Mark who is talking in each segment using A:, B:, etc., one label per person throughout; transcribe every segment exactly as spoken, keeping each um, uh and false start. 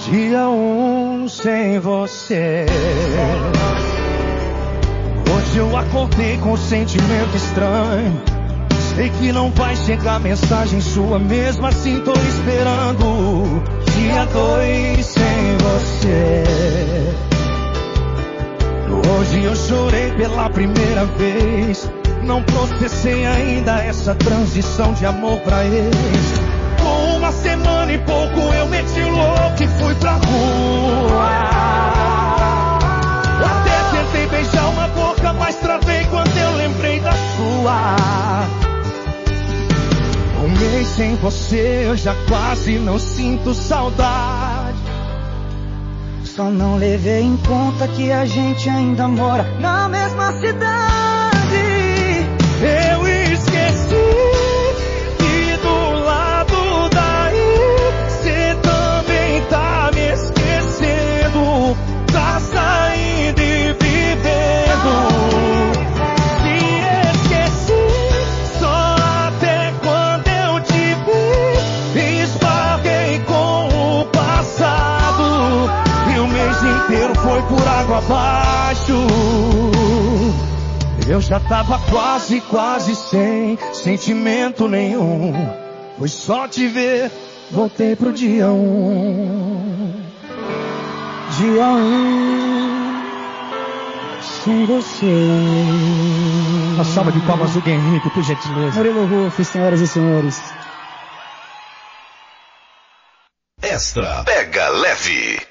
A: Dia um sem você. Hoje eu acordei com um sentimento estranho. Sei que não vai chegar mensagem sua, mesmo assim tô esperando. Dia dois sem você. Hoje eu chorei pela primeira vez. Não processei ainda essa transição de amor pra ex. Com uma semana e pouco eu meti o louco e fui pra rua. Até tentei beijar uma boca, mas travei quando eu lembrei da sua. Um mês sem você eu já quase não sinto saudade.
B: Só não levei em conta que a gente ainda mora na mesma cidade.
A: Eu esqueci que do lado daí cê também tá me esquecendo. Tá saindo e vivendo. Me esqueci só até quando eu te vi. Esbarrei com o passado e o mês inteiro foi por água abaixo. Eu já tava quase, quase sem sentimento nenhum. Foi só te ver, voltei pro dia um.
B: Dia um sem você.
A: Uma salva de palmas do Henrique, por gentileza.
B: Murilo Rufo, senhoras e senhores.
C: Extra Pega Leve.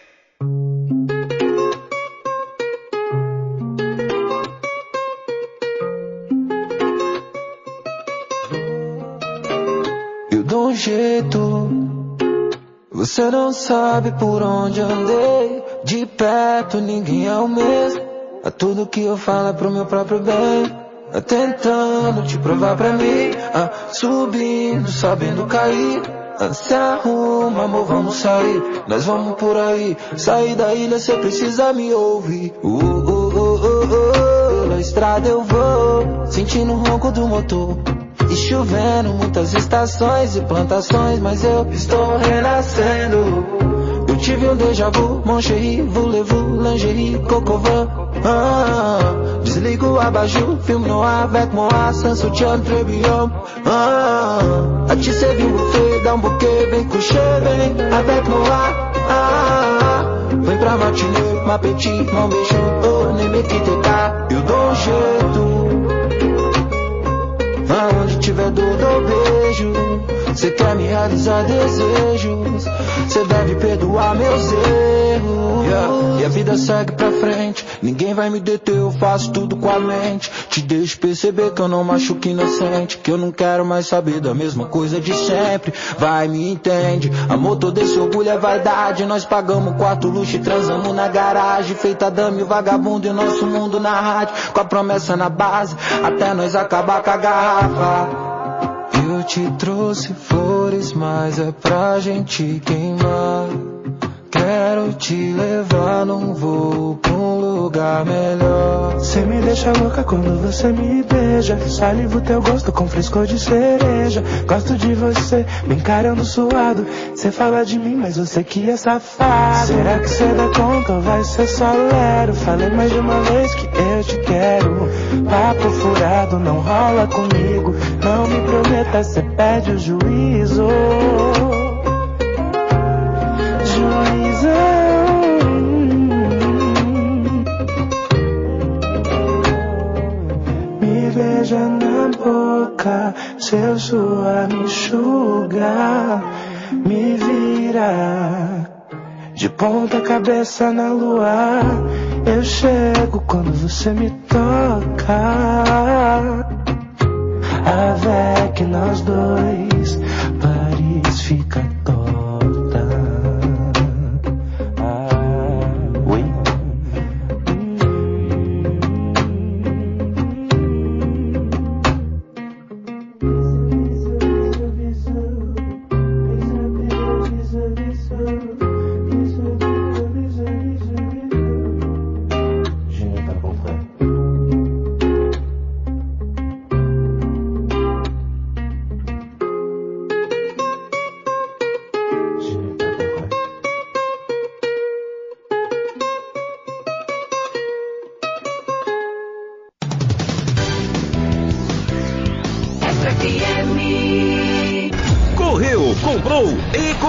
D: Um jeito, você não sabe por onde andei. De perto ninguém é o mesmo. A tudo que eu falo é pro meu próprio bem. A tentando te provar pra mim. A subindo, sabendo cair. A se arruma, amor, vamos sair. Nós vamos por aí. Sair da ilha, cê precisa me ouvir. Uh, uh, uh, uh, uh. Pela estrada eu vou, sentindo o ronco do motor. E chovendo, muitas estações e plantações, mas eu estou renascendo. Eu tive um déjà vu, mon chéri, voulez-vous, lingerie, cocovan. Ah, desligo o abajur, filme no ar, avec moi, sans soutien, très bien. Ah, a te servir um buffet, dá um buquê, vem coucher, vem, avec moi. Ah, vem pra matinê, ma petite, mon beijo, oh, nem me quitte tá. Eu dou um jeito. Aonde tiver dor, dou beijo. Cê quer me realizar desejos. Cê deve perdoar meus erros. Yeah. E a vida segue pra frente. Ninguém vai me deter, eu faço tudo com a mente. Te deixo perceber que eu não machuco inocente. Que eu não quero mais saber da mesma coisa de sempre. Vai, me entende. Amor, todo esse orgulho é vaidade. Nós pagamos quarto luxo e transamos na garagem. Feita dama e vagabundo e o nosso mundo na rádio. Com a promessa na base, até nós acabar com a garrafa. Eu te trouxe flores, mas é pra gente queimar. Quero te levar num voo pra um lugar melhor.
E: Cê me deixa louca quando você me beija. Salivo teu gosto com frescor de cereja. Gosto de você me encarando suado. Cê fala de mim, mas você que é safado. Será que cê dá conta ou vai ser só lero? Falei mais de uma vez que eu te quero. Papo furado não rola comigo. Não me prometa, cê perde o juízo. Me beija na boca, seu suor me enxuga, me vira de ponta cabeça na lua. Eu chego quando você me toca. Avec nós dois, Paris fica torta.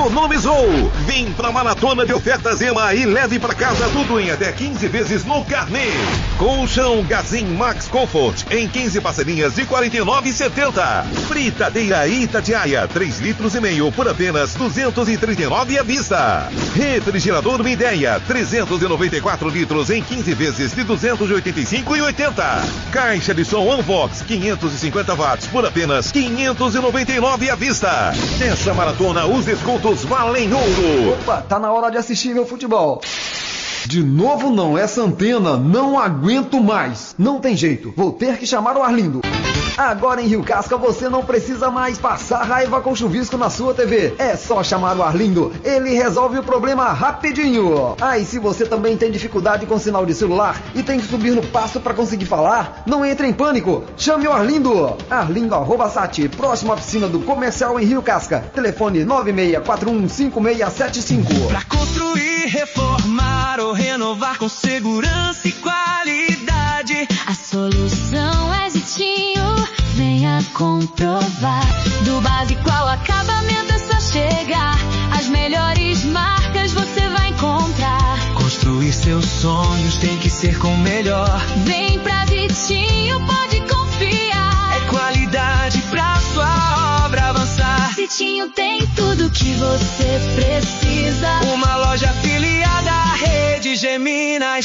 C: economizou. Vem pra Maratona de Ofertas Ema e leve pra casa tudo em até quinze vezes no carnê. Colchão Gazin Max Comfort em quinze parcelinhas de quarenta e nove reais e setenta centavos. Fritadeira Itatiaia, três litros e meio por apenas duzentos e trinta e nove reais à vista. Refrigerador Mideia, trezentos e noventa e quatro litros em quinze vezes de duzentos e oitenta e cinco reais e oitenta centavos. Caixa de som Unvox, quinhentos e cinquenta watts por apenas quinhentos e noventa e nove reais à vista. Nessa maratona, os descontos valem ouro.
F: Opa, tá na hora de assistir meu futebol. De novo não, essa antena não aguento mais. Não tem jeito, vou ter que chamar o Arlindo. Agora em Rio Casca você não precisa mais passar raiva com chuvisco na sua T V. É só chamar o Arlindo, ele resolve o problema rapidinho. Ah, e se você também tem dificuldade com sinal de celular e tem que subir no passo para conseguir falar, não entre em pânico, chame o Arlindo. Arlindo arroba sat, próxima piscina do Comercial em Rio Casca. Telefone nove seis quatro um cinco seis sete cinco.
G: Pra construir, reformar ou renovar com segurança e qualidade,
H: a solução é Zitinho, venha comprovar. Do básico ao acabamento é só chegar, as melhores marcas você vai encontrar.
G: Construir seus sonhos tem que ser com o melhor.
H: Vem pra Zitinho, pode confiar.
G: É qualidade pra sua obra avançar.
H: Zitinho tem tudo que você precisa.
G: Uma loja afiliada à rede Geminas.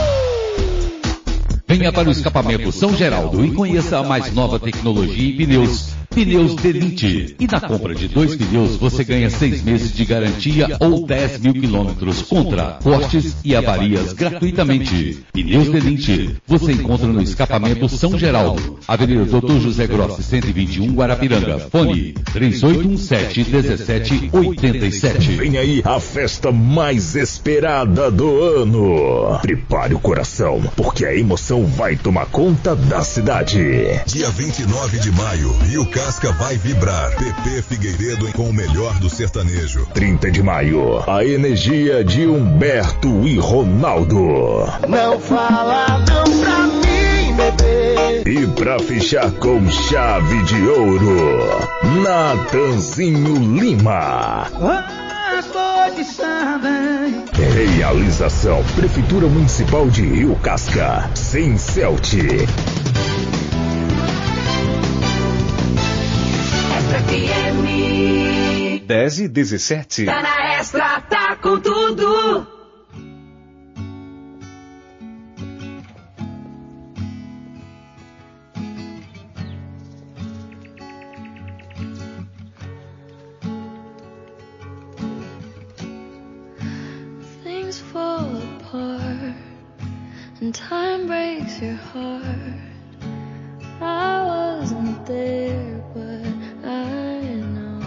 I: Venha para o escapamento São Geraldo e conheça a mais nova tecnologia em pneus. Pneus Delinte. E na compra de dois pneus você ganha seis meses de garantia ou dez mil quilômetros contra cortes e avarias gratuitamente. Pneus Delinte. Você encontra no escapamento São Geraldo, Avenida doutor José Grossi, cento e vinte e um, Guarapiranga. Fone três oito um sete, um sete oito sete.
C: Vem aí a festa mais esperada do ano. Prepare o coração, porque a emoção vai tomar conta da cidade.
J: Dia vinte e nove de maio, Rio Casca vai vibrar. P P Figueiredo com o melhor do sertanejo.
C: trinta de maio, a energia de Humberto e Ronaldo.
A: Não fala não pra mim, bebê.
C: E pra fechar com chave de ouro, Natanzinho Lima. Realização Prefeitura Municipal de Rio Casca, sem Celt.
H: F M
C: dez e dezessete.
H: Tá na Extra, tá com tudo. Things fall apart and time breaks your heart. I wasn't there, but I know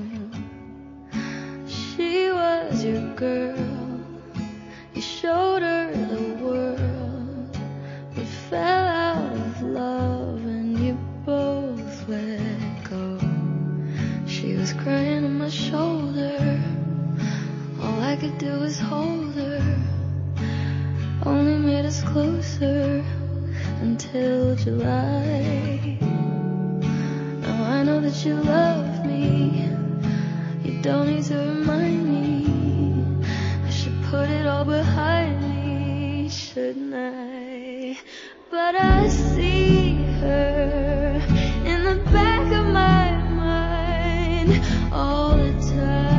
H: she was your girl. You showed her the world, but fell out of love and you both let go. She was crying on my shoulder, all I could do was hold her. Only made us closer until July. Now I know that you love me, you don't need to remind me. I should put it all behind me, shouldn't I? But I see her in the back of my mind all the time.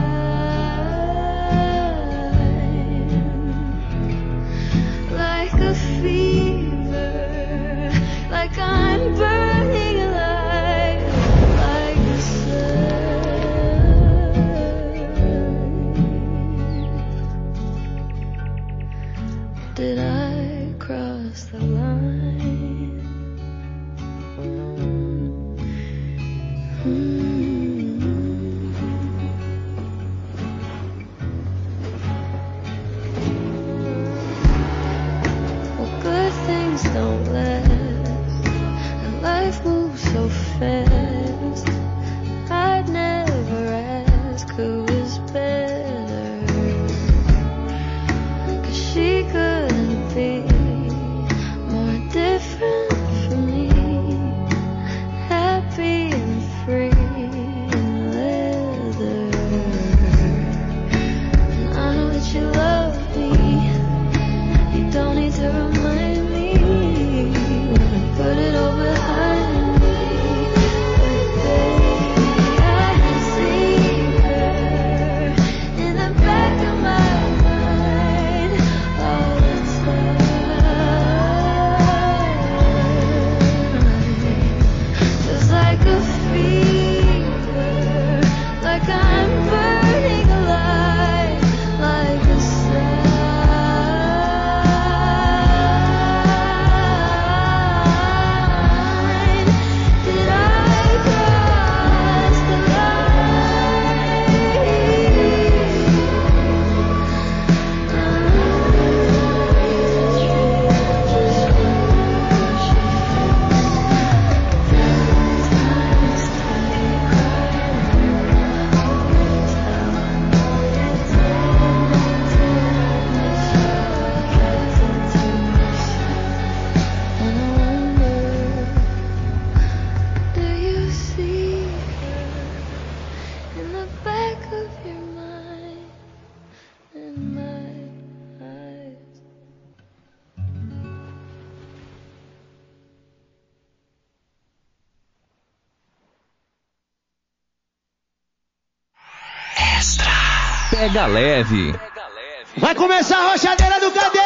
H: Like a fever, like I'm burning alive, like the sun. Did I cross the line?
K: Pega Leve.
L: Vai começar a rochadeira do Cadês!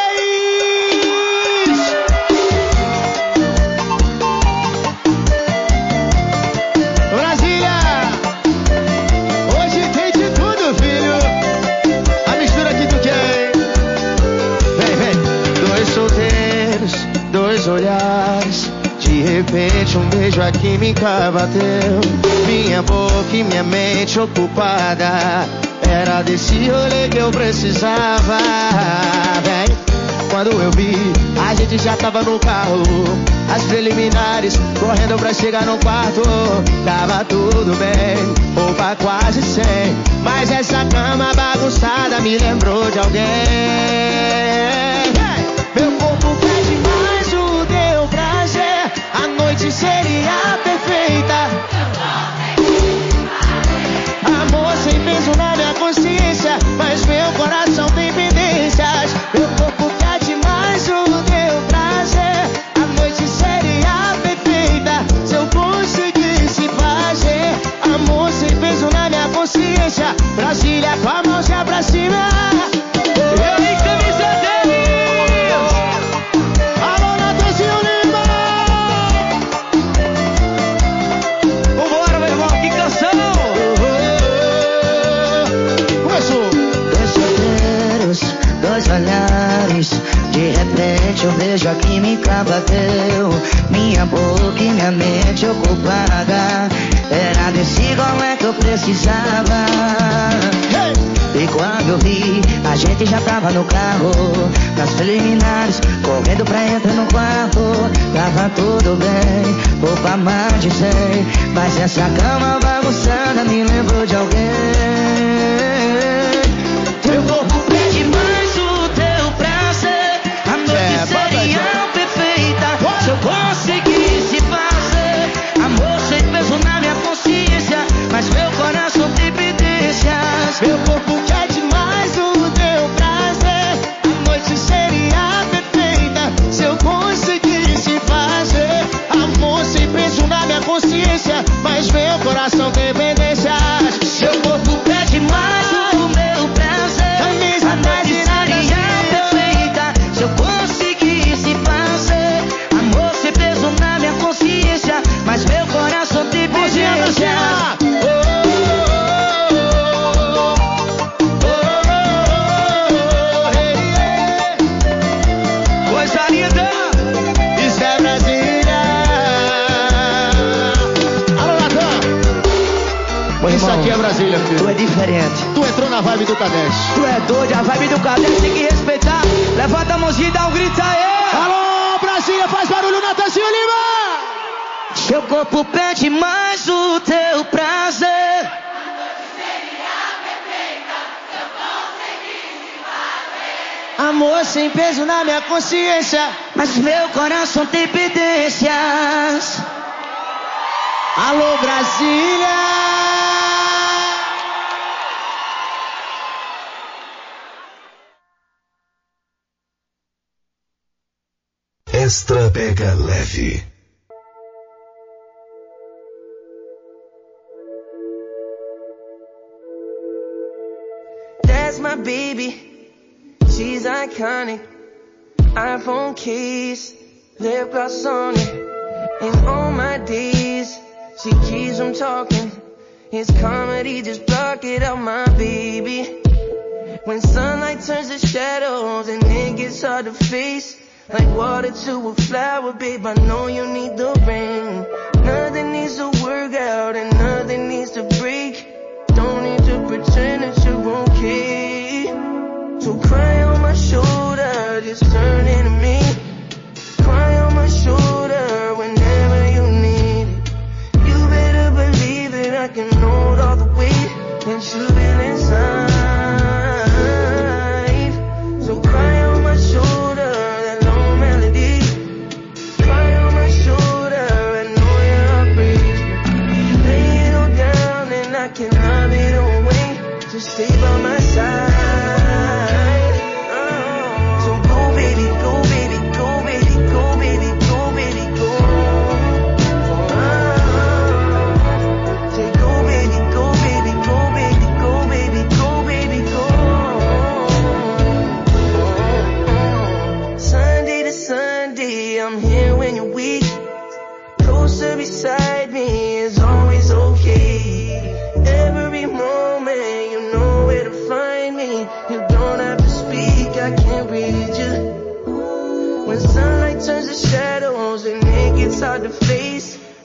L: Brasília! Hoje tem de tudo, filho. A mistura que tu quer. Vem, vem. Dois solteiros, dois olhares. De repente um beijo, a química bateu. Minha boca e minha mente ocupada. Era desse rolê que eu precisava. Bem, quando eu vi, a gente já tava no carro. As preliminares, correndo pra chegar no quarto. Tava tudo bem, roupa quase sem. Mas essa cama bagunçada me lembrou de alguém. Meu corpo pede mais o teu prazer. A noite seria perfeita. Amor sem peso na minha consciência, mas meu coração tem pendências. Meu corpo quer demais o teu prazer. A noite seria perfeita se eu conseguisse fazer. Amor sem peso na minha consciência. Brasília com a mão já pra cima. Eu em camisa deles. Alô, Natanzinho Lima. Vambora, meu irmão, que canção. Dois olhares, de repente eu vejo a química bateu. Minha boca e minha mente ocupada. Era desse golé que eu precisava. Hey! E quando eu vi, a gente já tava no carro. Nas preliminares, correndo pra entrar no quarto. Tava tudo bem, roupa mais de cem. Mas essa cama bagunçada me lembrou de alguém. Meu corpo pede mais o teu prazer. A noite seria perfeita se eu conseguisse fazer. Amor sem peso na minha consciência, mas meu coração tem pendências. Meu corpo quer demais o teu prazer. A noite seria perfeita se eu conseguisse fazer. Amor sem peso na minha consciência, mas meu coração tem pendências. Seu corpo pede mais o meu prazer. A noite seria perfeita se eu conseguisse fazer. Amor sem peso na minha consciência, mas meu coração tem pendências. Coisa linda, isso é Brasília. Alô, Natan. Isso aqui é Brasília, filho. Tu é diferente. Tu entrou na vibe do Cadês. Tu é doido, a vibe do Cadês tem que respeitar. Levanta a mãozinha e dá um grito aí. Alô, Brasília, faz barulho, Natanzinho Lima. Seu corpo pede mais o teu prazer. Amor sem peso na minha consciência, mas meu coração tem pendências. Alô, Brasília.
J: Extra Pega Leve.
M: That's my baby. She's iconic. iPhone case, lip gloss on it. And on my days, she keeps on talking. It's comedy, just block it out, my baby. When sunlight turns to shadows and it gets hard to face, like water to a flower, babe, I know you need the rain. Nothing needs to work out and nothing needs to break. Don't need to pretend that you're okay. So cry on my shoulder, just turn into me. Cry on my shoulder whenever you need it. You better believe that I can hold all the weight that you feel inside. So cry on my shoulder, that long melody. Cry on my shoulder, I know your heart breaks. Lay it all down and I can hide it away. Just stay by my side.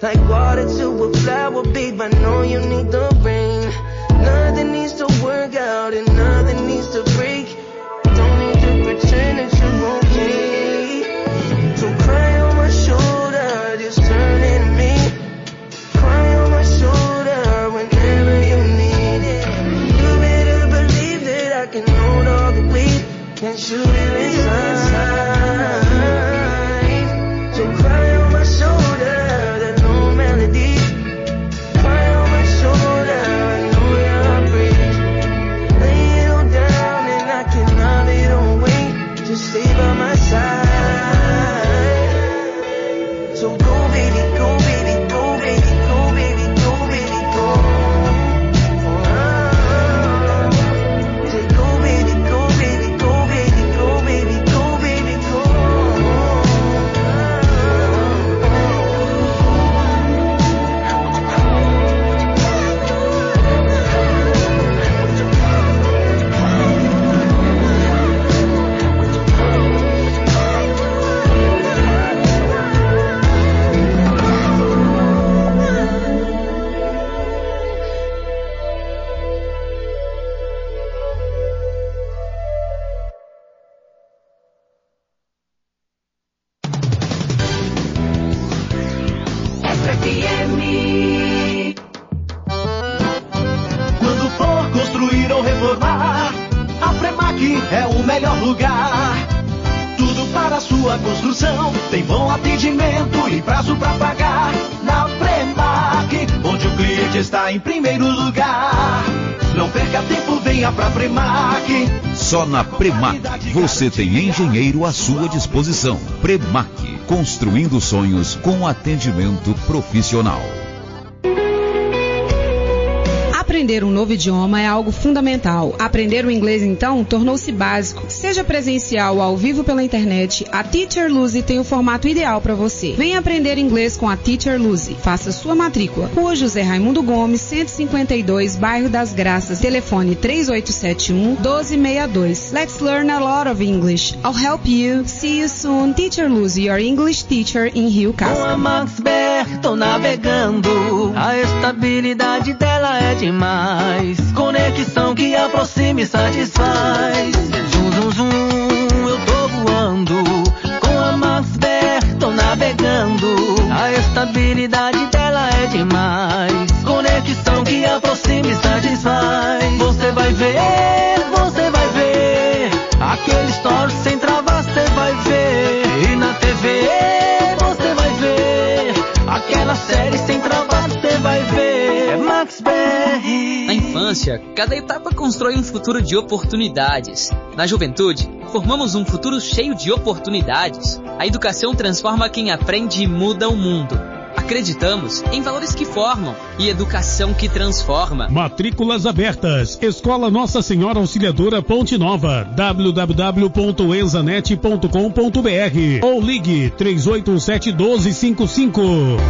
M: like water to a flower, babe. I know you need the rain. Nothing needs to work out and nothing needs to break. Don't need to pretend that you're okay. So cry on my shoulder, just turn in me. Cry on my shoulder whenever you need it. You better believe that I can hold all the weight and shoot it inside. So cry on my shoulder, that no melody. Cry on my shoulder, I know you're brave. Lay it all down and I can have it on wait. Just stay by my side. So go baby, go baby, go baby, go baby, go baby, go. Say go baby, go baby, go baby, go baby, go baby, go.
A: Quando for construir ou reformar, a Premac é o melhor lugar. Tudo para a sua construção, tem bom atendimento e prazo para pagar. Na Premac, onde o cliente está em primeiro lugar. Não perca tempo, venha pra Premac.
C: Só na Premac você tem engenheiro à sua disposição. Premac, construindo sonhos com atendimento profissional.
K: Aprender um novo idioma é algo fundamental. Aprender o inglês, então, tornou-se básico. Seja presencial ou ao vivo pela internet, a Teacher Lucy tem o formato ideal para você. Venha aprender inglês com a Teacher Lucy. Faça sua matrícula. Rua José Raimundo Gomes, cento e cinquenta e dois, Bairro das Graças. Telefone três oito sete um, um dois seis dois. Let's learn a lot of English. I'll help you. See you soon. Teacher Lucy, your English teacher in Rio Casca.
L: Com a Max Bear, tô navegando. A estabilidade dela é demais. Conexão que aproxima e satisfaz. Zum, zum, zum, eu tô voando. Com a Max Bear, tô navegando. A estabilidade dela é demais. Conexão que aproxima e satisfaz. Você vai ver, você vai ver. Aquele story sem travas, você vai ver. E na T V, você vai ver. Aquela série sem travas, você vai ver. É Max Bear.
N: Na infância, cada etapa constrói um futuro de oportunidades. Na juventude, formamos um futuro cheio de oportunidades. A educação transforma quem aprende e muda o mundo. Acreditamos em valores que formam e educação que transforma.
O: Matrículas abertas. Escola Nossa Senhora Auxiliadora Ponte Nova. w w w ponto enzanet ponto com ponto b r ou ligue três oito sete um dois cinco cinco.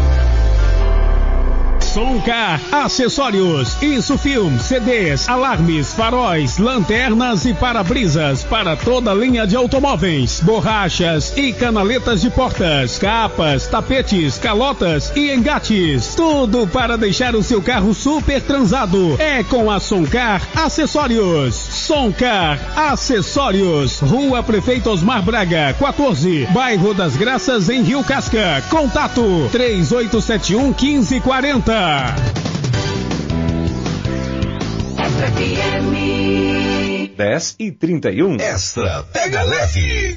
O: Soncar Acessórios, Insufilm, C Ds, alarmes, faróis, lanternas e para-brisas para toda linha de automóveis, borrachas e canaletas de portas, capas, tapetes, calotas e engates. Tudo para deixar o seu carro super transado. É com a Soncar Acessórios. Soncar Acessórios, Rua Prefeito Osmar Braga, quatorze, Bairro das Graças, em Rio Casca. Contato três oito sete um, um cinco quatro zero.
P: dez e trinta e um.
C: Extra Pega Leve.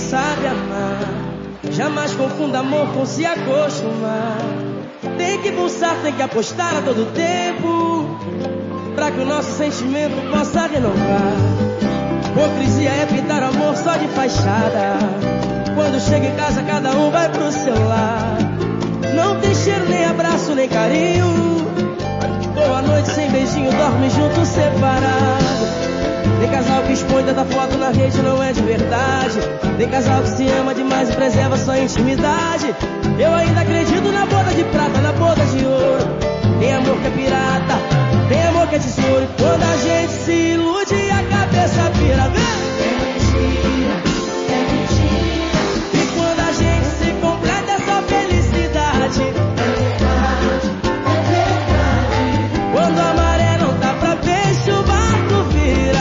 M: sabe amar. Jamais confunda amor com se acostumar. Tem que pulsar, tem que apostar a todo tempo, pra que o nosso sentimento possa renovar. Hipocrisia é pintar amor só de fachada. Quando chega em casa cada um vai pro seu lar. Não tem cheiro, nem abraço, nem carinho. Boa noite sem beijinho, dorme junto separado. Tem casal que expõe tanta foto na rede, não é de verdade. Tem casal que se ama demais e preserva sua intimidade. Eu ainda acredito na boda de prata, na boda de ouro. Tem amor que é pirata, tem amor que é tesouro. E quando a gente se ilude a cabeça vira, vem! É mentira, é mentira. E quando a gente se completa é só felicidade. É verdade, é verdade. Quando a maré não tá pra peixe, o barco vira.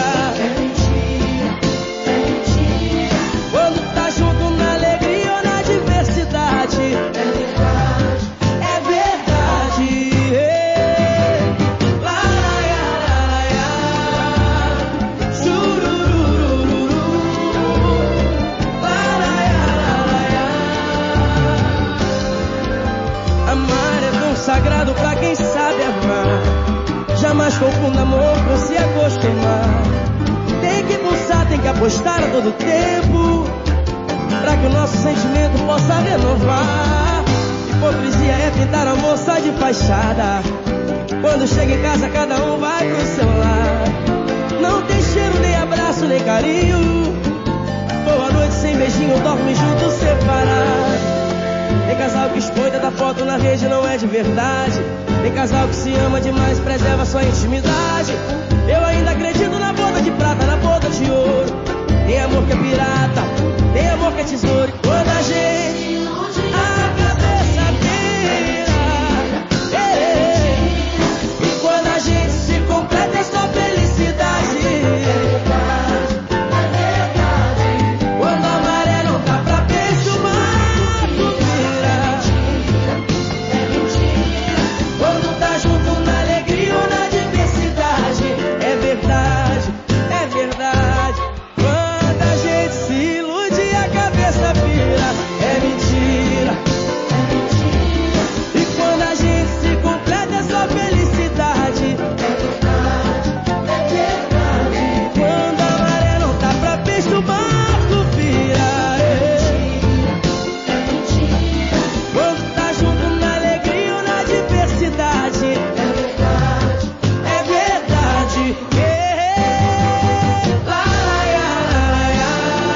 M: Sagrado pra quem sabe amar. Jamais confunda amor com se acostumar. Tem que pulsar, tem que apostar a todo tempo, pra que o nosso sentimento possa renovar. Hipocrisia é pintar amor só de fachada. Quando chega em casa cada um vai pro seu lar. Não tem cheiro, nem abraço, nem carinho. Boa noite sem beijinho, dorme junto separado. Tem casal que expõe tanta foto na rede, não é de verdade. Tem casal que se ama demais, preserva sua intimidade. Eu ainda acredito na boda de prata, na boda de ouro. Tem amor que é pirata, tem amor que é tesouro. E quando a gente a cabeça vira, e quando a gente se completa é só felicidade. Quando a maré não tá pra peixe, o barco vira. Quando tá junto na alegria ou na diversidade. É verdade, é verdade. Quando a gente se ilude a cabeça vira. É mentira, é mentira. E quando a gente se completa é só felicidade. É verdade, é verdade. Quando a maré não tá pra peixe, o barco vira. É mentira, quando tá junto na alegria ou na diversidade. É verdade, é verdade. É. Lá, lá, lá, lá,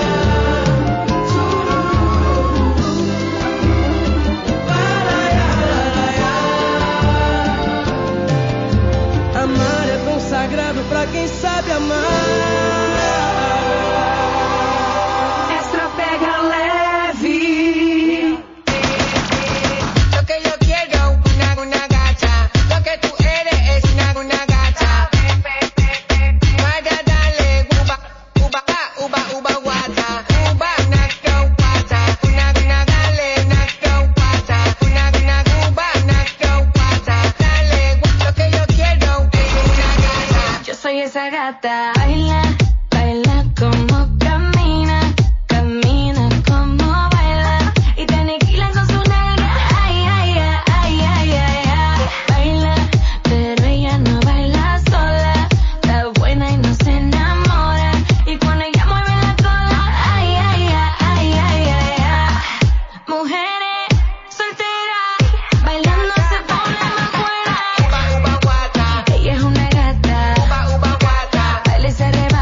M: lá. Amar é tão sagrado pra quem sabe amar.
L: Extra pega leve. Lo que yo quiero, una, una gacha. Lo que tú eres es una, una gacha. Para darle uba, uba, uba, uba, guata. Uba, naco, guata. Una, una, dale, naco, guata. Una, una, uba, naco, guata. Dale, lo que yo quiero es una gata. Yo soy esa gata. Baila, baila como camina, camina como baila y te aniquilan con su nalga. Ay, ay, ay, ay, ay, ay, ay. Baila, pero ella no baila sola. Está buena y no se enamora. Y cuando ella mueve la cola, ay, ay, ay, ay, ay, ay, ay. Mujeres solteras bailando se pone más buena. Uba, uba, guata. Ella es una gata. Uba, uba, guata. Baila y se arrebata.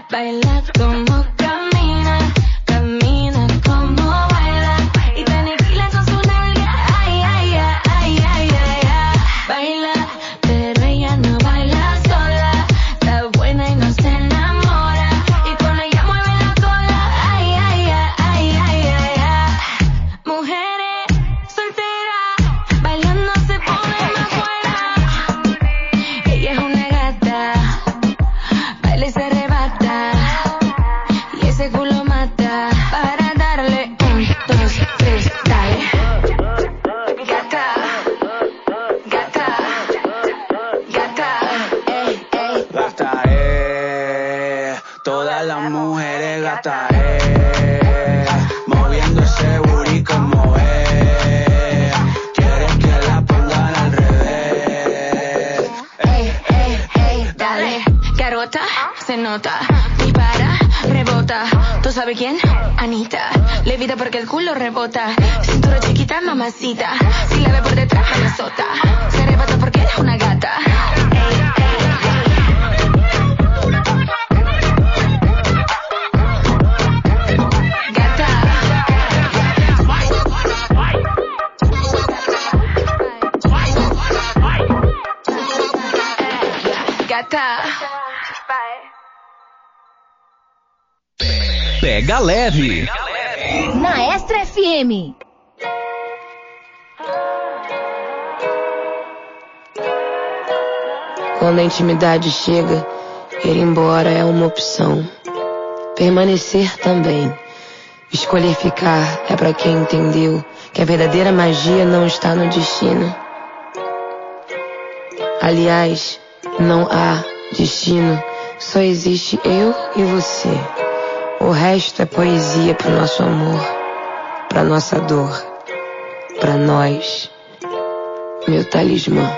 H: Baila como camina, camina como baila. Y te aniquila con su nalga. Ay, ay, ay, ay, ay, ay, ay. Baila, pero ella no baila sola. Está buena y no se enamora. Y con ella mueve la cola. Ay, ay, ay, ay, ay, ay, ay. Mujeres solteras, bailando se ponen más buenas. Ella es una gata, baila y se arrebata. Y ese culo mata. Para darle un, dos, tres, dale. Gata, gata, gata, ey, ey.
Q: Gata, eh, todas las mujeres gata, eh, moviendo ese booty como es, quieren que la pongan al revés.
H: Ey, ey, ey, dale. Garota, se nota. Dispara, rebota. ¿Tú sabes quién? Anita. Levita porque el culo rebota. Cintura chiquita, mamacita. Si la ve por detrás, me la azota. Se arrebata porque es una gata. Ey, gata.
I: Pega leve.
R: Na Extra F M.
S: Quando a intimidade chega, ir embora é uma opção. Permanecer também. Escolher ficar é pra quem entendeu que a verdadeira magia não está no destino. Aliás, não há destino, só existe eu e você. O resto é poesia pro nosso amor, pra nossa dor, pra nós. Meu talismã.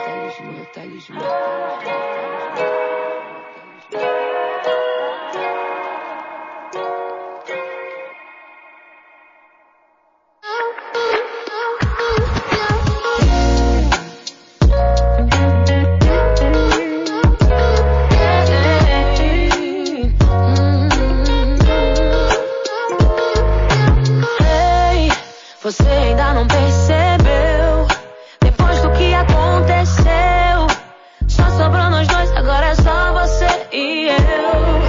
H: Você ainda não percebeu, depois do que aconteceu, só sobrou nós dois, agora é só você e eu.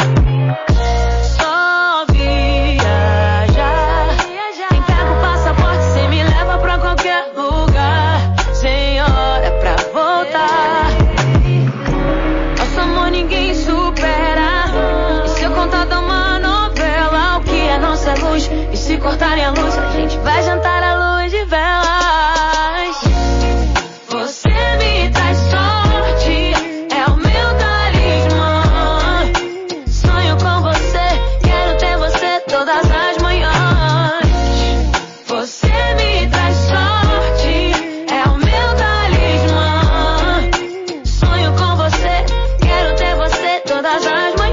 H: Só viajar, quem pega o passaporte, cê me leva pra qualquer lugar, sem hora pra voltar. Nosso amor ninguém supera, e se eu contar da uma novela, o que é nossa luz, e se cortarem a luz, a gente vai jantar à luz de velas. Você me traz sorte, é o meu talismã. Sonho com você, quero ter você todas as manhãs. Você me traz sorte, é o meu talismã. Sonho com você, quero ter você todas as manhãs.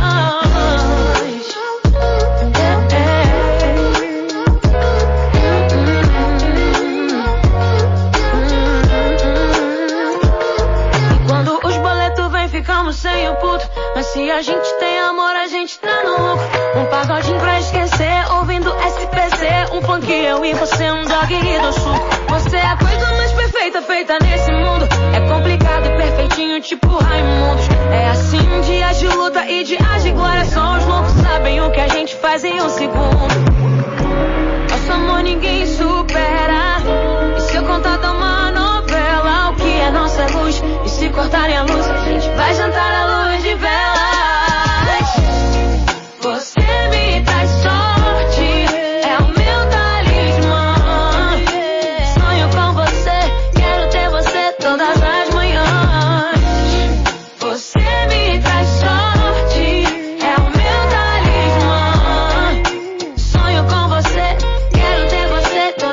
H: Ficamos sem o puto, mas se a gente tem amor, a gente tá no lucro. Um pagodinho pra esquecer, ouvindo S P C. Um funk eu e você, um dog e do suco. Você é a coisa mais perfeita feita nesse mundo. É complicado e perfeitinho, tipo Raimundos. É assim, dias de luta e dias de glória. Só os loucos sabem o que a gente faz em um segundo. Nosso amor ninguém supera, e se eu contar da uma novela, o que é nossa luz, e se cortarem a luz, a gente vai jantar à luz de velas. Você me traz sorte, é o meu talismã. Sonho com você, quero ter você todas as manhãs. Você me traz sorte, é o meu talismã. Sonho com você, quero ter você todas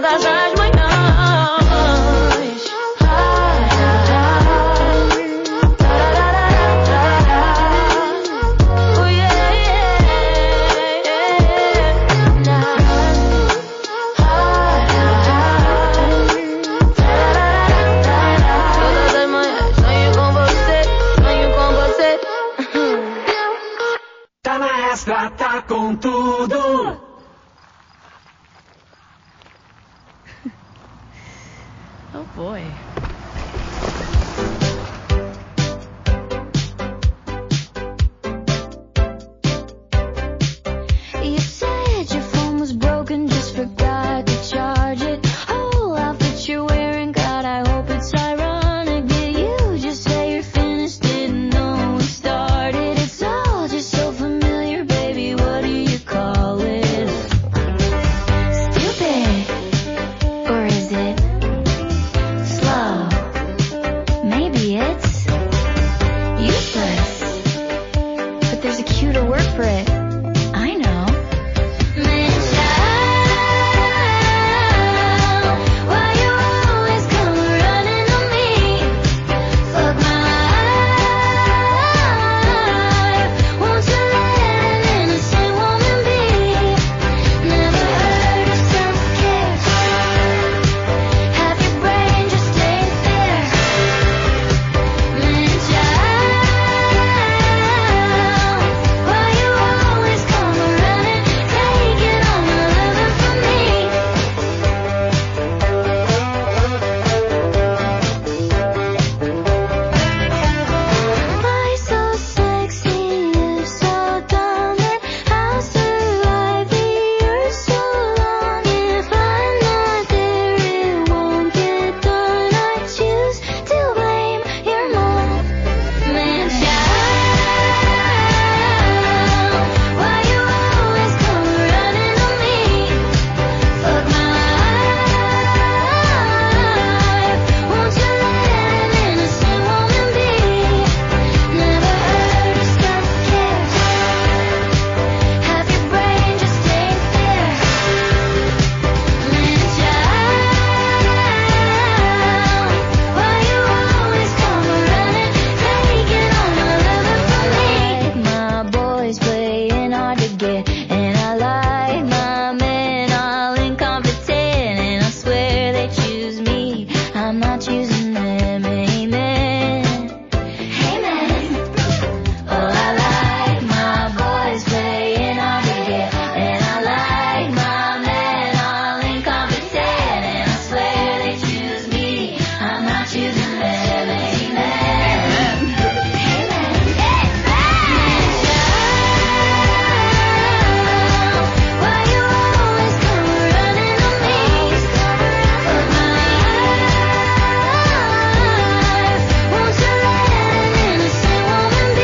T: Extra tá com tudo.
U: Oh boy.
H: You said your phone was broken, just forgot to charge it. Whole outfit you're wearing, God, I hope it's ironic. Did you just say you're finished? Didn't know we started. It's all just so familiar, baby. What do you call it? Stupid, or is it slow? Maybe it's useless, but there's a cuter word for it. I know. Man, child, why you always come running on me? Fuck my life. Won't you let an innocent woman be? Never heard of self-care. Have your brain just stay there. Man, child, why you always come running, taking all my loving from me? Why so sexy, you so dumb, and I'll survive the years so long. If I'm not there, it won't get done. I choose to blame your mom. Man, child, why you always come running on me? Fuck my life. Won't you let an innocent woman be? Never heard of self-care. Have your brain just stay there. Man, child, why you always come running, taking all my loving from me? My boys playing hard to get, and I like my men all incompetent, and I swear they choose me, I'm not choosing them. Amen. Amen. Oh, I like my boys playing hard to get, and I like my men all incompetent, and I swear they choose me, I'm not choosing them. Amen. Amen. Why you always come running on me? Fuck my life. Won't you let an innocent woman be?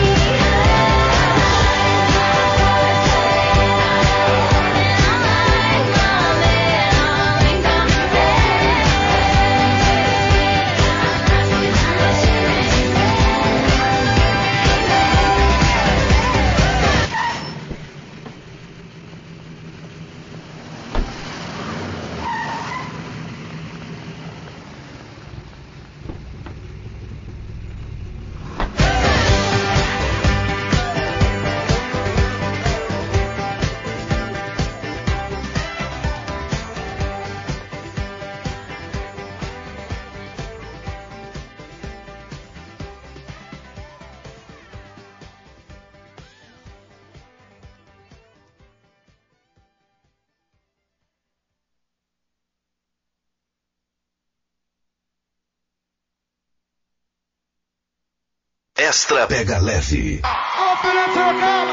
C: Extra pega leve.
A: Ô, Felipe, calma!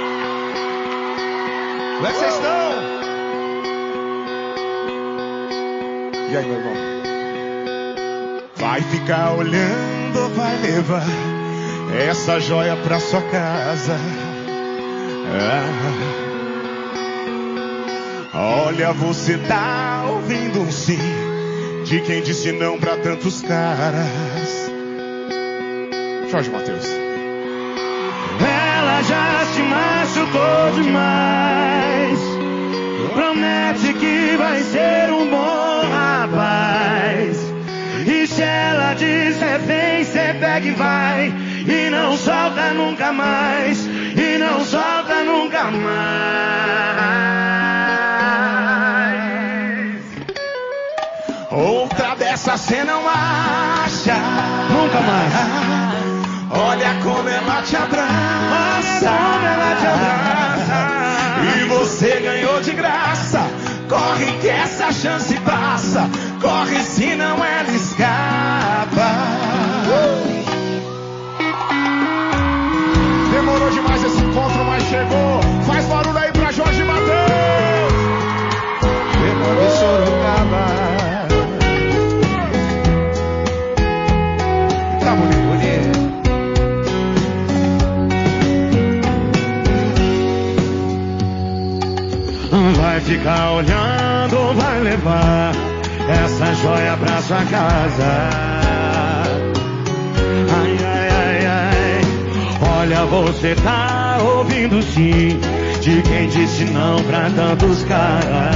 A: Como é que vocês estão? E aí, meu irmão? Vai ficar olhando ou vai levar essa joia pra sua casa? Ah. Olha, você tá ouvindo um sim de quem disse não pra tantos caras. Jorge Mateus. Ela já se machucou demais. Promete que vai ser um bom rapaz. E se ela disser vem, cê pega e vai. E não solta nunca mais. E não solta nunca mais. Outra dessa cê não acha. Nunca mais. Olha como ela te abraça. Olha como ela te abraça. você ganhou de graça. Corre que essa chance passa. Corre senão ela escapa. uh! Demorou demais esse encontro, mas chegou. Faz barulho aí pra Jorge Mateus. Demorou Sorocaba. Tá bonito, bonito. Vai ficar olhando, vai levar essa joia pra sua casa. Ai, ai, ai, ai. Olha, você tá ouvindo sim de quem disse não pra tantos caras.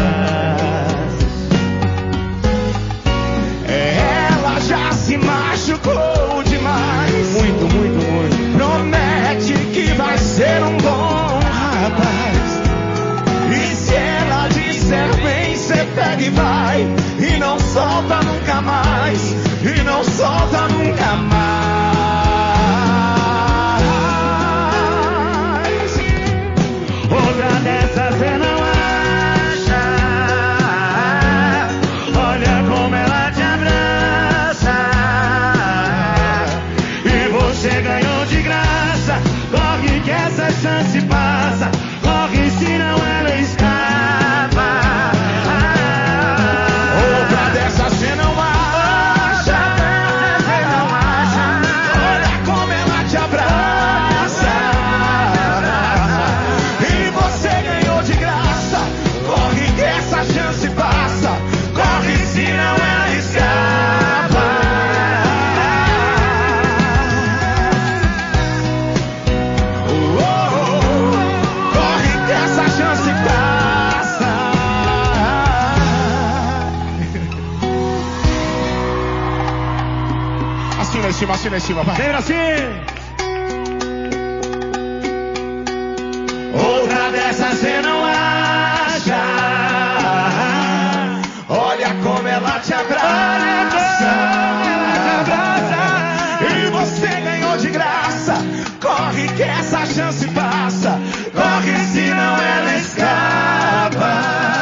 A: Ela já se machucou demais. Muito, muito, muito. Promete que vai ser um bom rapaz. E se ela disser vem, cê pega e vai. E não solta nunca mais. E não solta nunca mais. Outra dessas cê não acha. Olha como ela te abraça. E você ganhou de graça. Corre que essa chance passa. Corre senão ela escapa. Outra dessas cê não acha. Cê não acha. Olha como ela te abraça. E você ganhou de graça. Corre que essa chance passa. Corre senão ela escapa. Oh, oh, oh. Corre que essa chance passa. Assim lá em cima, assim lá em cima, vai. Vem assim. Outra dessas cê não acha. Olha como ela te abraça. E você ganhou de graça. Corre que essa chance passa. Corre senão ela escapa.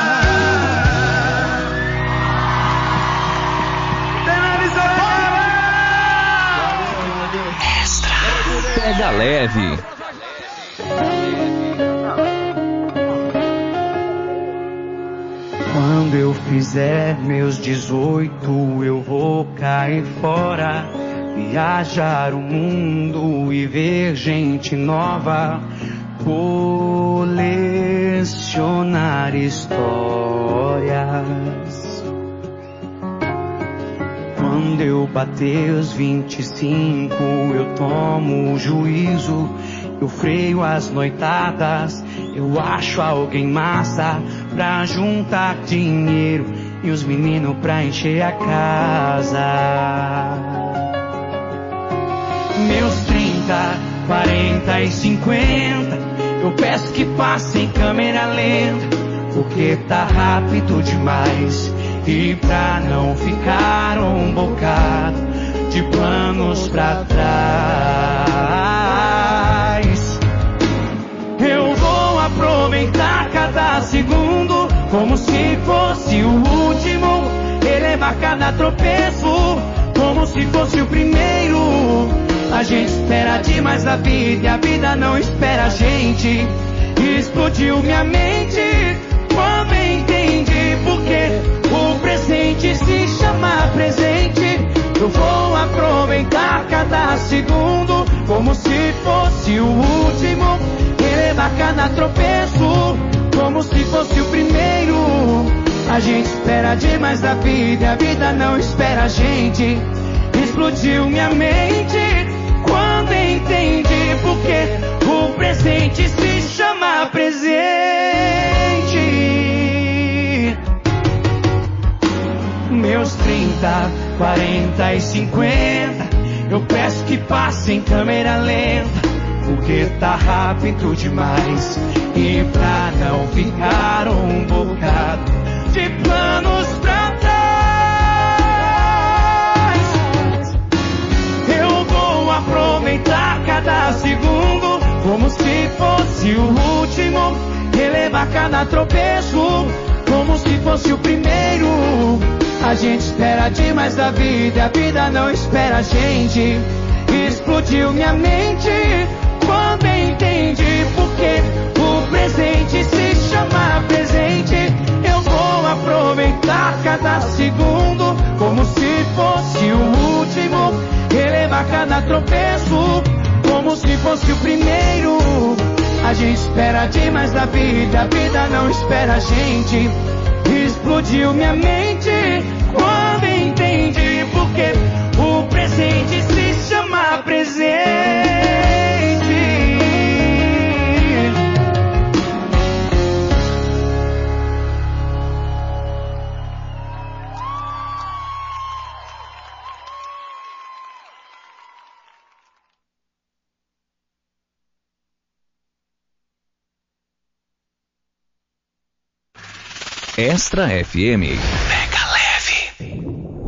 I: Pega leve.
A: Quando eu fizer meus dezoito, eu vou cair fora, viajar o mundo e ver gente nova, colecionar histórias. Quando eu bater os vinte e cinco, eu tomo o juízo, eu freio as noitadas, eu acho alguém massa pra juntar dinheiro e os meninos pra encher a casa. Meus trinta, quarenta e cinquenta, eu peço que passem câmera lenta, porque tá rápido demais. E pra não ficar um bocado de planos pra trás, eu vou aproveitar cada segundo como se fosse o último, elevar cada tropeço como se fosse o primeiro. A gente espera demais da vida e a vida não espera a gente. Explodiu minha mente quando entendi porque o presente se chama presente. Eu vou aproveitar cada segundo como se fosse o último, elevar cada tropeço como se fosse o primeiro. A gente espera demais da vida e a vida não espera a gente. Explodiu minha mente quando entendi porque o presente se chama presente. Meus trinta, quarenta e cinquenta, eu peço que passem câmera lenta, porque tá rápido demais. E pra não ficar um bocado de planos pra trás, eu vou aproveitar cada segundo como se fosse o último, elevar cada tropeço como se fosse o primeiro. A gente espera demais da vida e a vida não espera a gente. Explodiu minha mente quando entendi porque o presente se chama presente. Eu vou aproveitar cada segundo como se fosse o último. Relevar cada tropeço como se fosse o primeiro. A gente espera demais da vida, a vida não espera a gente. Explodiu minha mente quando entendi porque o presente se chama presente.
C: Extra F M. Pega leve.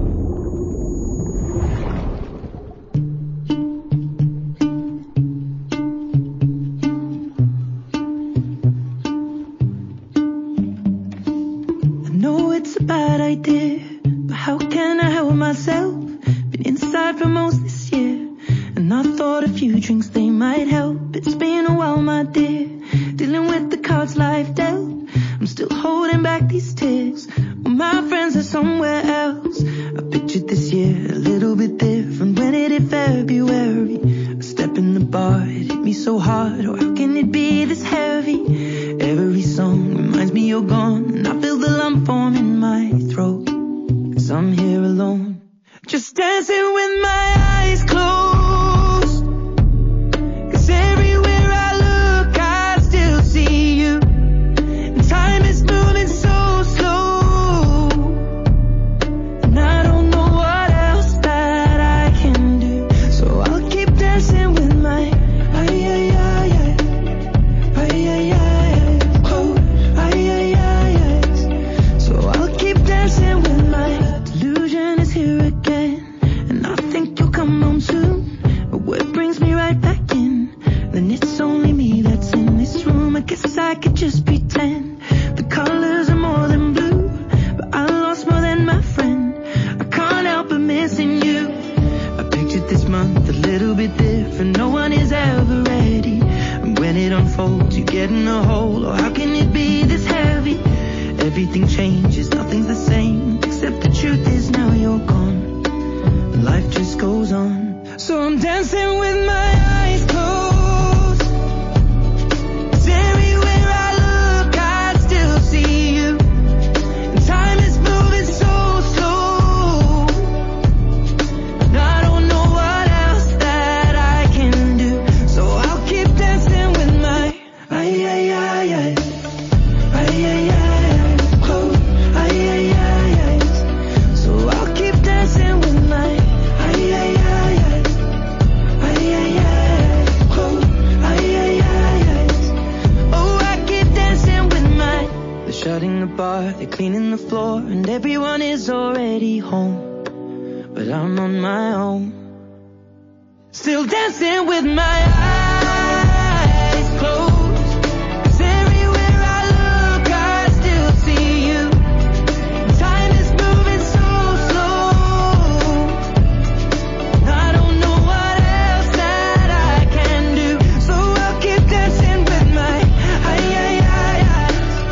L: I know it's a bad idea, but how can I help myself? Been inside for most this year, and I thought a few drinks they might help. It's been a while, my dear, dealing with the cards life dealt. I'm still holding back these tears when my friends are somewhere else. I pictured this year a little bit different when it hit February. A step in the bar, it hit me so hard. Or how can it be this heavy? Every song reminds me you're gone, and I feel the lump form in my throat. Cause I'm here alone, just dancing with my eyes closed. Cause everywhere I look I still see you. Time is moving so slow, and I don't know what else that I can do. So I'll keep dancing with my ay ay ay ay, ay ay ay, oh ay ay ay. So I'll keep dancing with my delusion is here again, and I think you'll come home soon. But what brings me right back in? Then it's only me that's in this room. I guess I could just pretend. The colors are more than blue, but I lost more than my friend. I can't help but missing you. I pictured this month a little bit different. No one is ever ready, and when it unfolds you get in a hole. Or how can it be this heavy? Everything changes, nothing's the same, except the truth is now you're gone, and life just goes on. So I'm dancing with my eyes closed. Shutting the bar, they're cleaning the floor, and everyone is already home, but I'm on my own, still dancing with my eyes closed. 'Cause everywhere I look I still see you. Time is moving so slow, and I don't know what else that I can do. So I'll keep dancing with my ay ay ay ay.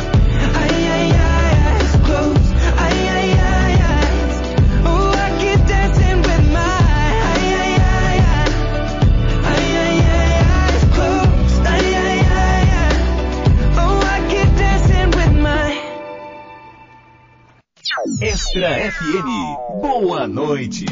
C: Extra F M. Boa noite.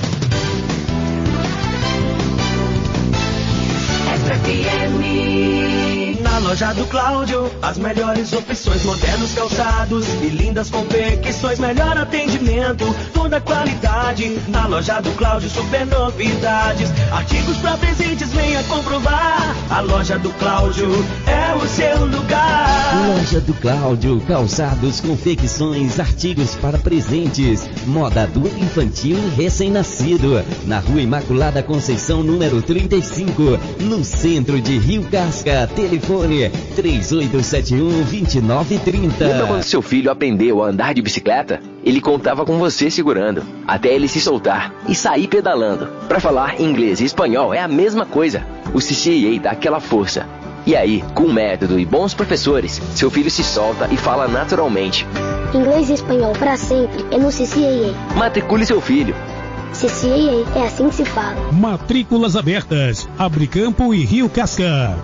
T: Extra F M. Na loja do Cláudio, as melhores opções, modernos calçados e lindas confecções, melhor atendimento, toda qualidade. Na loja do Cláudio, super novidades, artigos pra presentes, venha comprovar. A loja do Cláudio é o seu lugar.
B: Loja do Cláudio, calçados, confecções, artigos para presentes, moda adulta, infantil e recém-nascido. Na Rua Imaculada Conceição, número trinta e cinco, no centro de Rio Casca. Telefone três oito sete um, dois nove três zero.
V: Lembra quando seu filho aprendeu a andar de bicicleta? Ele contava com você segurando, até ele se soltar e sair pedalando. Para falar inglês e espanhol é a mesma coisa. O C C A dá aquela força. E aí, com método e bons professores, seu filho se solta e fala naturalmente.
W: Inglês e espanhol para sempre é no C C A A.
V: Matricule seu filho.
W: C C A A é assim que se fala.
O: Matrículas abertas. Abre Campo e Rio Casca.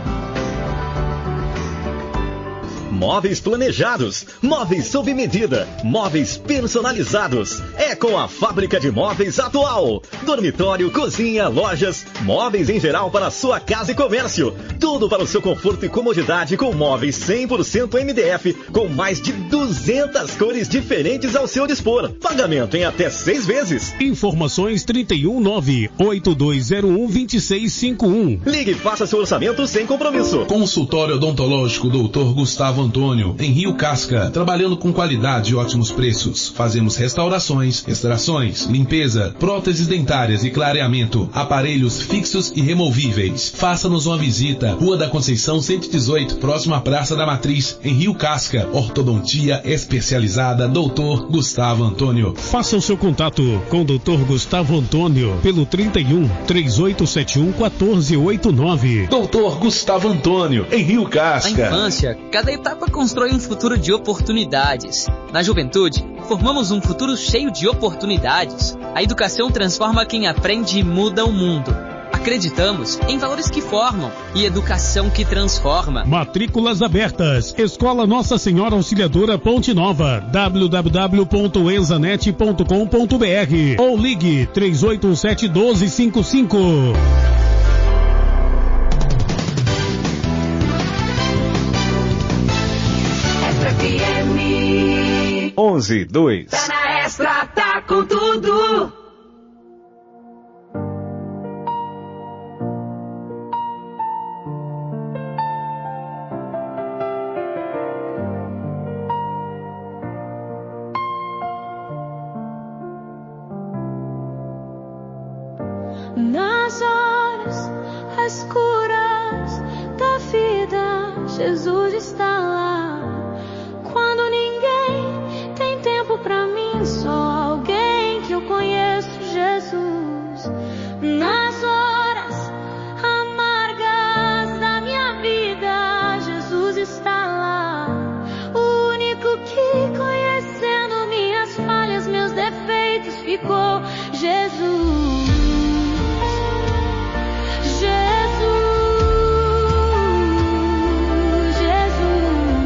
X: Móveis planejados, móveis sob medida, móveis personalizados. É com a Fábrica de Móveis Atual. Dormitório, cozinha, lojas, móveis em geral para sua casa e comércio. Tudo para o seu conforto e comodidade com móveis cem por cento M D F, com mais de duzentas cores diferentes ao seu dispor. Pagamento em até seis vezes.
O: Informações trinta e um, nove oito dois zero um, dois seis cinco um.
X: Ligue e faça seu orçamento sem compromisso.
Y: Consultório odontológico doutor Gustavo Antônio, em Rio Casca, trabalhando com qualidade e ótimos preços. Fazemos restaurações, extrações, limpeza, próteses dentárias e clareamento, aparelhos fixos e removíveis. Faça-nos uma visita. Rua da Conceição cento e dezoito, próximo à Praça da Matriz, em Rio Casca. Ortodontia especializada doutor Gustavo Antônio.
O: Faça o seu contato com o doutor Gustavo Antônio pelo trinta e um, três oito sete um, um quatro oito nove.
Y: doutor Gustavo Antônio, em Rio Casca.
N: Na infância, cada etapa constrói um futuro de oportunidades. Na juventude, formamos um futuro cheio de oportunidades. A educação transforma quem aprende e muda o mundo. Acreditamos em valores que formam e educação que transforma.
O: Matrículas abertas. Escola Nossa Senhora Auxiliadora Ponte Nova. w w w ponto enzanet ponto com ponto b r ou ligue três oito um sete, um dois cinco cinco.
P: onze, dois.
Z: Tá na Extra, tá com tudo.
H: Nas horas escuras da vida, Jesus está lá. Quando ninguém tem tempo pra mim, só alguém que eu conheço, Jesus. Nas horas amargas da minha vida, Jesus está lá. O único que, conhecendo minhas falhas, meus defeitos, ficou Jesus. Jesus, Jesus.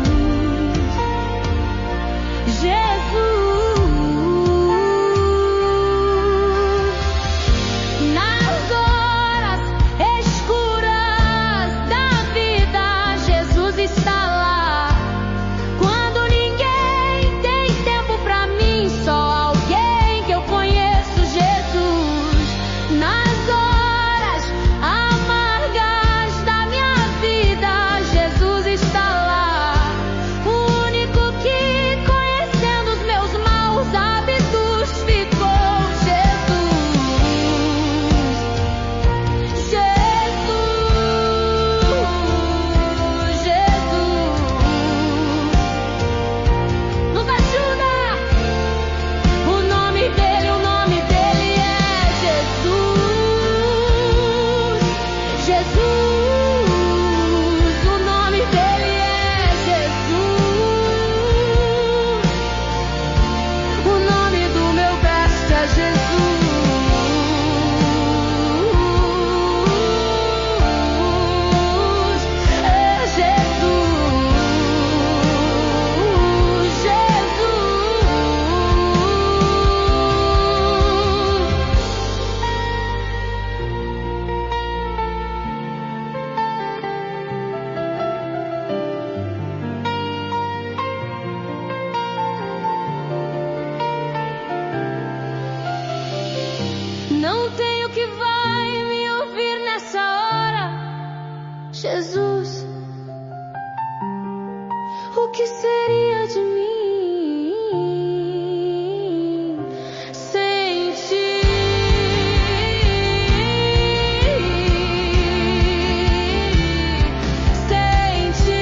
H: O que seria de mim sem ti? Sem ti.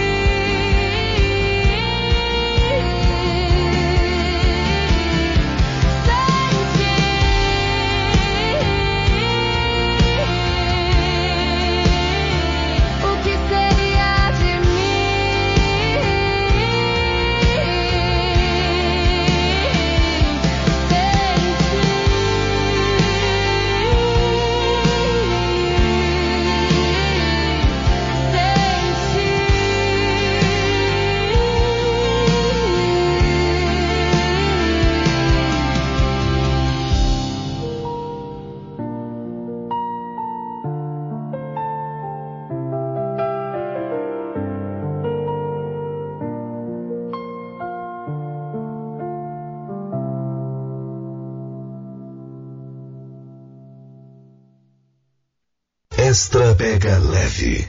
D: Extra pega leve.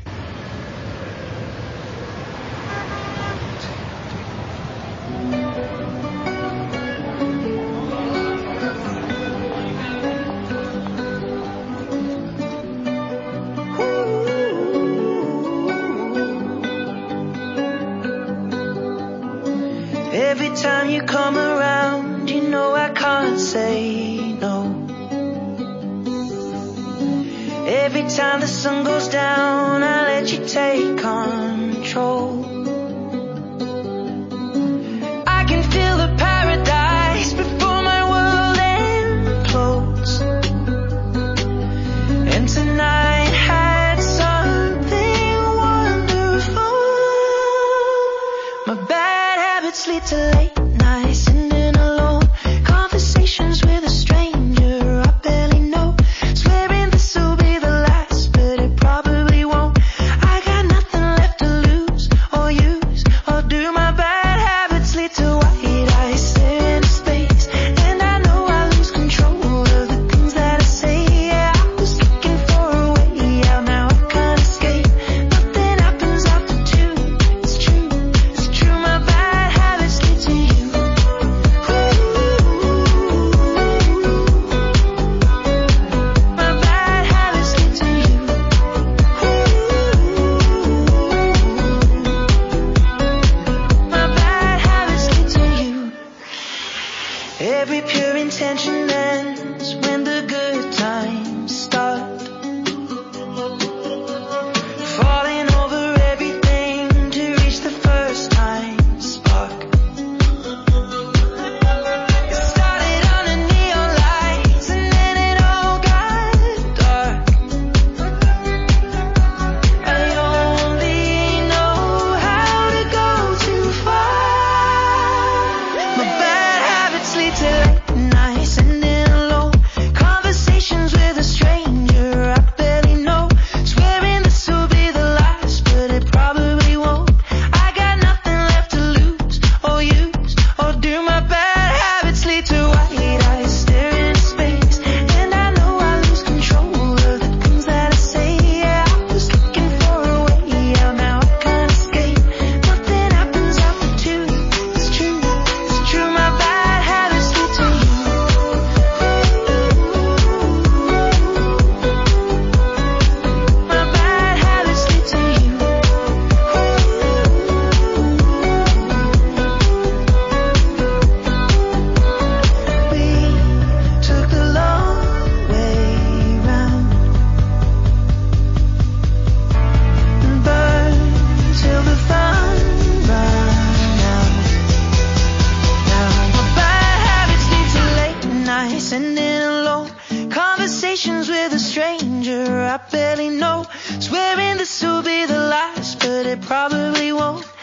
M: Every time you come around, you know I can't say no. Every time the sun goes down, I let you take control. I can feel the paradise before my world implodes. And tonight had something wonderful. My bad habits lead to late nights, sitting alone, conversations with a stranger I barely know. Swearing this will be the last, but it probably won't. I got nothing left to lose or use or do. My bad habits lead to white eyes staring into space, and I know I lose control of the things that I say. Yeah, I was looking for a way out, now I can't escape. Nothing happens after two. It's true, it's true. My bad habits lead to you. My bad habits lead to you. My bad habits lead to you. Every pure intention ends when the good times start. Falling over everything to reach the first time spark. It started under neon lights and then it all got dark. I only know how to go too far. My bad habits lead to late nights, sitting alone, conversations with a stranger I barely know. Swearing this will be the last, but it probably won't. I got nothing left to lose or use or do. My bad habits lead to white eyes staring into space, and I know I lose control of the things that I say. Yeah, I was looking for a way out, now I can't escape. Nothing happens after two. It's true, it's true. My bad habits lead to you. My bad habits lead to you. We took the long way round and burned till the fun ran out. Now my bad habits lead to late nights, sitting alone, conversations with a stranger I barely know. Swearing this will be the last, but it probably won't.